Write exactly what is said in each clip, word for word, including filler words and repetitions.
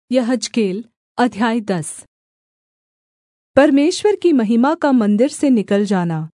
यहेजकेल अध्याय दस। परमेश्वर की महिमा का मन्दिर से निकल जाना।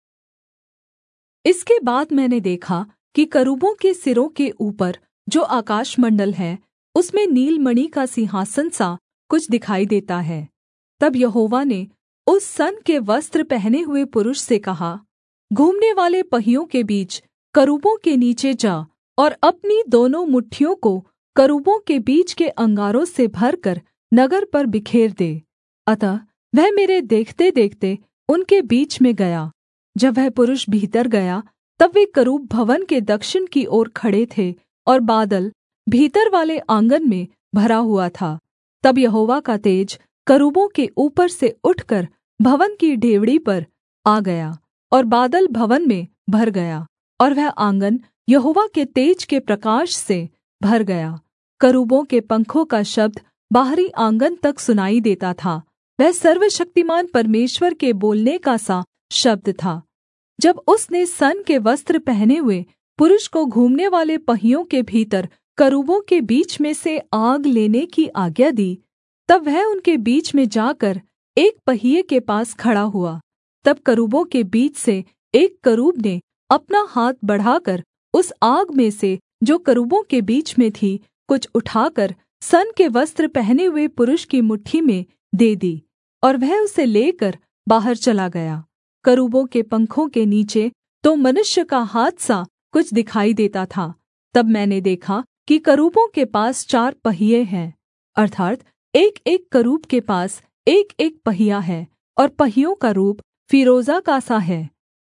इसके बाद मैंने देखा कि करूबों के सिरों के ऊपर जो आकाशमण्डल है, उसमें नीलमणि का सिंहासन सा कुछ दिखाई देता है। तब यहोवा ने उस सन के वस्त्र पहने हुए पुरुष से कहा, घूमनेवाले पहियों के बीच करूबों के नीचे जा और अपनी दोनों मुट्ठियों को करूबों के बीच के अंगारों से भरकर नगर पर बिखेर दे। अतः वह मेरे देखतेदेखते उनके बीच में गया। जब वह पुरुष भीतर गया, तब वे करूब भवन के दक्षिण की ओर खड़े थे और बादल भीतरवाले आँगन में भरा हुआ था। तब यहोवा का तेज करूबों के ऊपर से उठकर भवन की डेवढ़ी पर आ गया और बादल भवन में भर गया, और वह आँगन यहोवा के तेज के प्रकाश से भर गया। करूबों के पंखों का शब्द बाहरी आँगन तक सुनाई देता था। वह सर्वशक्तिमान परमेश्वर के बोलने का सा शब्द था। जब उसने सन के वस्त्र पहने हुए पुरुष को घूमनेवाले पहियों के भीतर करूबों के बीच में से आग लेने की आज्ञा दी, तब वह उनके बीच में जाकर एक पहिये के पास खड़ा हुआ। तब करूबों के बीच से एक करूब ने अपना हाथ बढ़ाकर उस आग में से, जो करूबों के बीच में थी, कुछ उठाकर सन के वस्त्र पहने हुए पुरुष की मुट्ठी में दे दी, और वह उसे लेकर बाहर चला गया। करूबों के पंखों के नीचे तो मनुष्य का हाथ सा कुछ दिखाई देता था। तब मैंने देखा कि करूबों के पास चार पहिये हैं, अर्थात् एक-एक करूब के पास एक-एक पहिया है, और पहियों का रूप फीरोजा का सा है।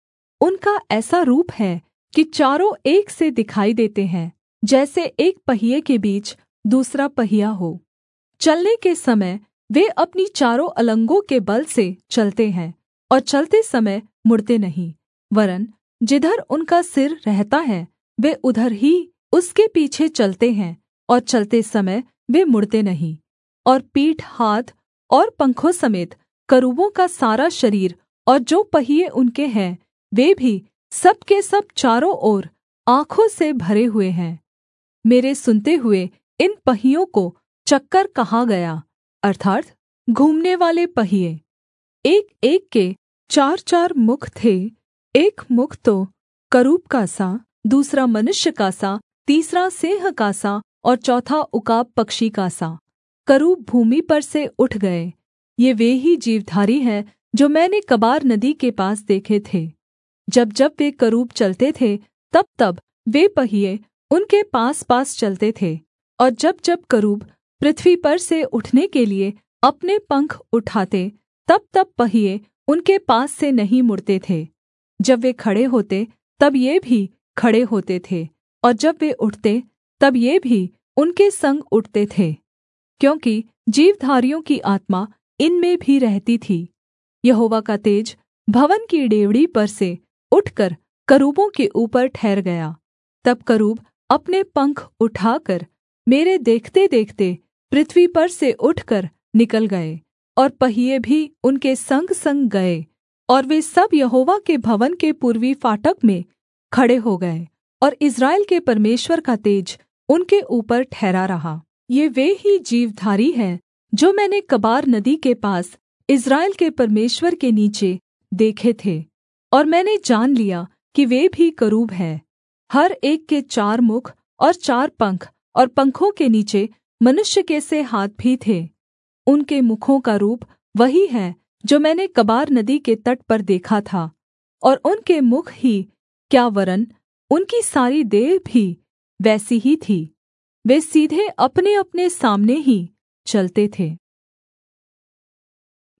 उनका ऐसा रूप है कि चारों एक से दिखाई देते हैं, जैसे एक पहिये के बीच दूसरा पहिया हो। चलने के समय वे अपनी चारों अलंगों के बल से चलते हैं, और चलते समय मुड़ते नहीं, वरन् जिधर उनका सिर रहता है वे उधर ही उसके पीछे चलते हैं, और चलते समय वे मुड़ते नहीं। और पीठ, हाथ और पंखों समेत करूबों का सारा शरीर और जो पहिये उनके हैं, वे भी सब के सब चारों ओर आँखों से भरे हुए हैं। मेरे सुनते हुए इन पहियों को चक्कर कहा गया, अर्थात् घूमनेवाले पहिये। एक-एक के चार-चार मुख थे, एक मुख तो करूब का सा, दूसरा मनुष्य का सा, तीसरा सिंह का सा, और चौथा उकाब पक्षी का सा। करूब भूमि पर से उठ गए। ये वे ही जीवधारी हैं जो मैंने कबार नदी के पास देखे थे। जब जब वे करूब चलते थे, तब तब वे पहिये उनके पास पास चलते थे, और जब जब करूब पृथ्वी पर से उठने के लिए अपने पंख उठाते, तब तब पहिये उनके पास से नहीं मुड़ते थे। जब वे खड़े होते, तब ये भी खड़े होते थे, और जब वे उठते, तब ये भी उनके संग उठते थे, क्योंकि जीवधारियों की आत्मा इनमें भी रहती थी। यहोवा का तेज भवन की डेवढ़ी पर से उठकर करूबों के ऊपर ठहर गया। तब करूब अपने पंख उठाकर मेरे देखते-देखते पृथ्वी पर से उठकर निकल गए, और पहिये भी उनके संग-संग गए, और वे सब यहोवा के भवन के पूर्वी फाटक में खड़े हो गए, और इस्राएल के परमेश्वर का तेज उनके ऊपर ठहरा रहा। ये वे ही जीवधारी हैं जो मैंने कबार नदी के पास इस्राएल के परमेश्वर के नीचे देखे थे, और मैंने जान लिया कि वे भी करूब हैं। हर एक के चार मुख और चार पंख, और पंखों के नीचे मनुष्य के से हाथ भी थे। उनके मुखों का रूप वही है जो मैंने कबार नदी के तट पर देखा था, और उनके मुख ही क्या, वरन् उनकी सारी देह भी वैसी ही थी। वे सीधे अपने-अपने सामने ही चलते थे।